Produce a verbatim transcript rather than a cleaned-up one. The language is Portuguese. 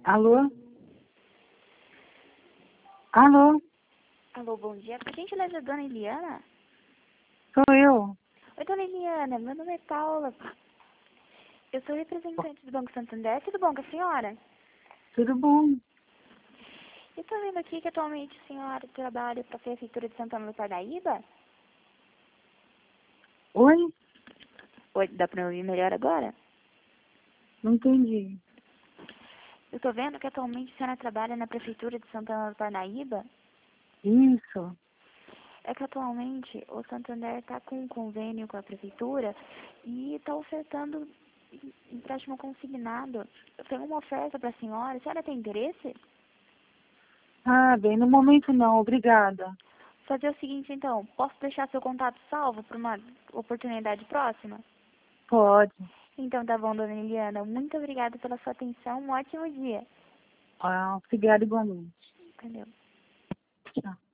Alô? Alô? Alô, bom dia. Por gentileza, dona Eliana? Sou eu. Oi, dona Eliana. Meu nome é Paula. Eu sou representante do Banco Santander. Tudo bom com a senhora? Tudo bom? Eu estou vendo aqui que atualmente a senhora trabalha para a Prefeitura de Santana do Parnaíba. Oi? Oi, dá para me ouvir melhor agora? Não entendi. Eu estou vendo que atualmente a senhora trabalha na Prefeitura de Santana do Parnaíba. Isso. É que atualmente o Santander está com um convênio com a Prefeitura e está ofertando empréstimo consignado. Eu tenho uma oferta para a senhora. A senhora tem interesse? Ah, bem, no momento não, obrigada. Fazer o seguinte, então. Posso deixar seu contato salvo para uma oportunidade próxima? Pode. Então tá bom, dona Eliana. Muito obrigada pela sua atenção. Um ótimo dia. Ah, obrigada igualmente. Valeu. Tchau.